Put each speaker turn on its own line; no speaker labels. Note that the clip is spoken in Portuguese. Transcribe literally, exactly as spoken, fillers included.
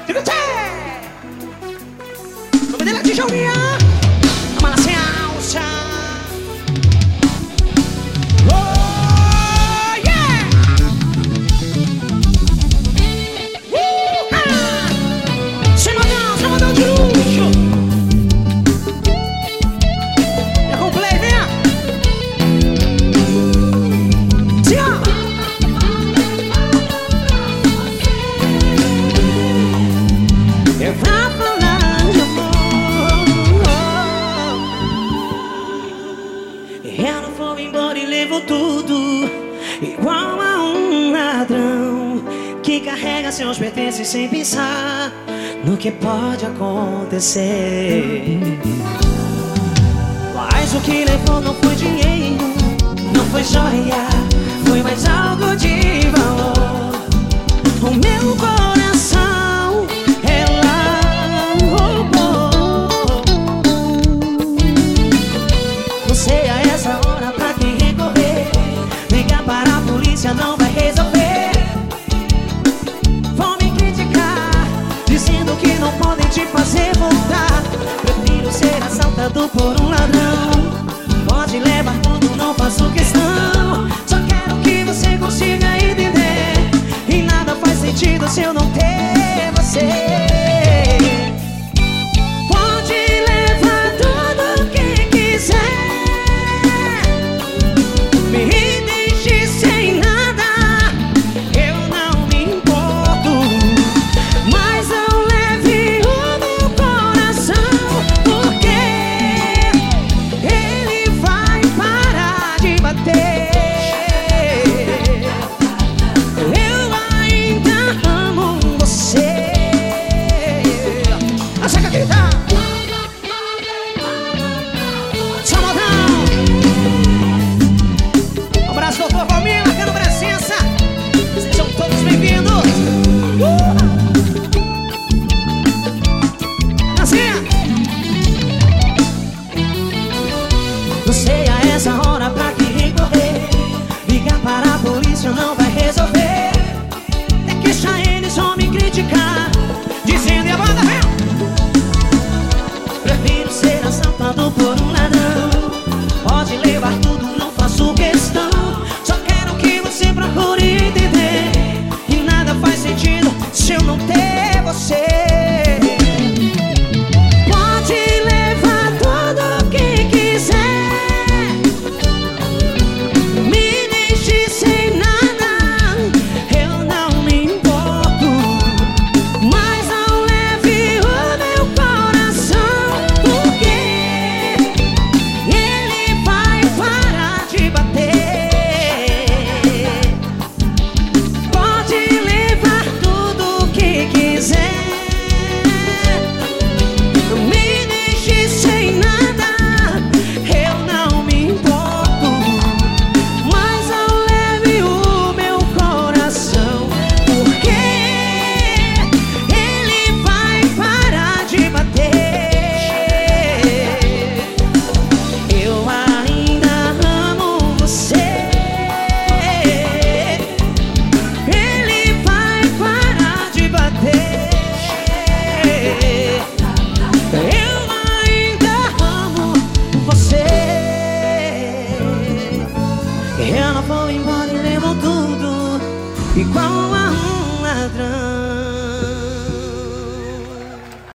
Diga tchê! O nome dele é Tijolinha. A mala sem alça. Oh, yeah! Uh-huh! Sem modão, sem modão de luxo. É com play, vem! Sim, ó! Eu vou falar de amor. Ela foi embora e levou tudo, igual a um ladrão que carrega seus pertences sem pensar no que pode acontecer. Mas o que levou não foi dinheiro, não foi joia, foi mais algo de valor. O meu coração ela roubou. Não sei a essa hora pra quem recorrer, ligar para a polícia não vai resolver. Vão me criticar, dizendo que não podem te fazer voltar. Prefiro ser assaltado por um ladrão. Pode levar tudo, não faço questão. Só quero que você consiga entender. E nada faz sentido se eu não ter você. Pode levar tudo o que quiser, me deixe sem nada, eu não me importo. Mas não leve o meu coração, porque ele vai parar de bater. Eu ainda amo você. Acha que acredita? Só modão. Um abraço, doutor Valmir, marcando presença. Sejam todos bem-vindos. Uh! Assim. Não sei a essa hora pra que recorrer, ligar para a polícia não vai resolver. É que já eles vão me criticar, dizendo e a banda vem. Prefiro ser assaltado por um ladrão. Pode levar tudo, não faço questão. Só quero que você procure entender. E nada faz sentido se eu não ter você. Pode levar tudo o que quiser, me deixe sem nada, eu não me importo. Mas não leve o meu coração, porque ele vai parar de bater. Pode levar tudo o que quiser, me deixe sem nada, eu não me importo. Mas não leve o meu coração, porque ele vai parar de bater. Eu ainda amo você. Ele vai parar de bater. Eu ainda amo você. Ela foi embora e levou tudo, igual a um ladrão.